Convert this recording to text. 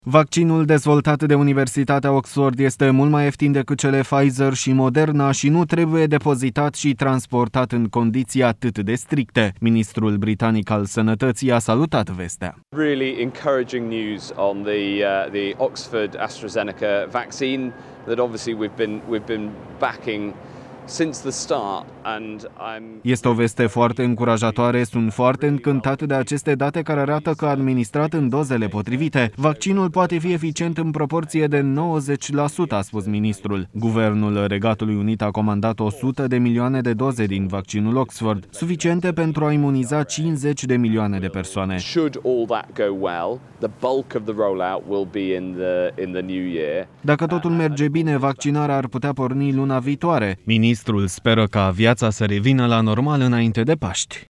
Vaccinul dezvoltat de Universitatea Oxford este mult mai ieftin decât cele Pfizer și Moderna și nu trebuie depozitat și transportat în condiții atât de stricte. Ministrul britanic al Sănătății a salutat vestea. Really encouraging news on the Oxford AstraZeneca vaccine that obviously we've been backing since the start, and Este o veste foarte încurajatoare, sunt foarte încântat de aceste date care arată că administrat în dozele potrivite, vaccinul poate fi eficient în proporție de 90%, a spus ministrul. Guvernul Regatului Unit a comandat 100 de milioane de doze din vaccinul Oxford, suficiente pentru a imuniza 50 de milioane de persoane. Should all that go well, the bulk of the rollout will be in the new year. Dacă totul merge bine, vaccinarea ar putea porni luna viitoare. Ministrul speră ca viața să revină la normal înainte de Paști.